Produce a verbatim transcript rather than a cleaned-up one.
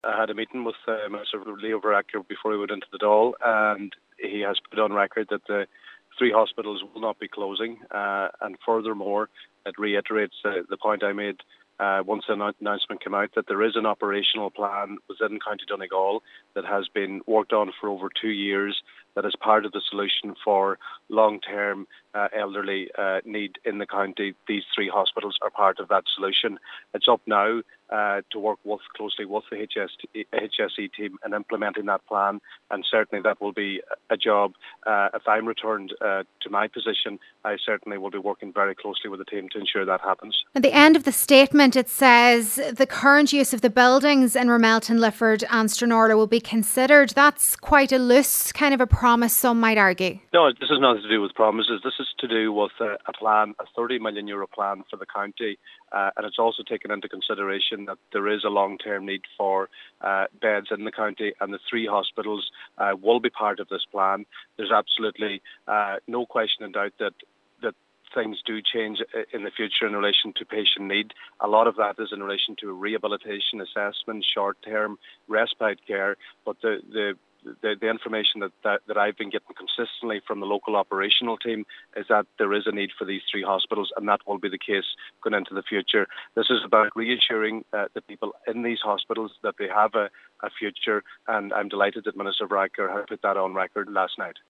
I had a meeting with uh, Minister Leo Varadkar before we went into the Dáil, and he has put on record that the three hospitals will not be closing. Uh, and furthermore, it reiterates uh, the point I made uh, once the announcement came out, that there is an operational plan within County Donegal that has been worked on for over two years, that is part of the solution for long-term uh, elderly uh, need in the county. These three hospitals are part of that solution. It's up now uh, to work with, closely with the H S E team in implementing that plan, and certainly that will be a job. Uh, if I'm returned uh, to my position, I certainly will be working very closely with the team to ensure that happens. At the end of the statement, it says the current use of the buildings in Ramelton, Lifford and Stranorlar will be considered. That's quite a loose kind of a promise, some might argue. No, this has nothing to do with promises. This is to do with a, a plan, a thirty million euro plan for the county, uh, and it's also taken into consideration that there is a long-term need for uh, beds in the county, and the three hospitals uh, will be part of this plan. There's absolutely uh, no question and doubt that that things do change in the future in relation to patient need. A lot of that is in relation to rehabilitation, assessment, short-term respite care, but the the The, the information that, that, that I've been getting consistently from the local operational team is that there is a need for these three hospitals, and that will be the case going into the future. This is about reassuring uh, the people in these hospitals that they have a, a future, and I'm delighted that Minister Varadkar had put that on record last night.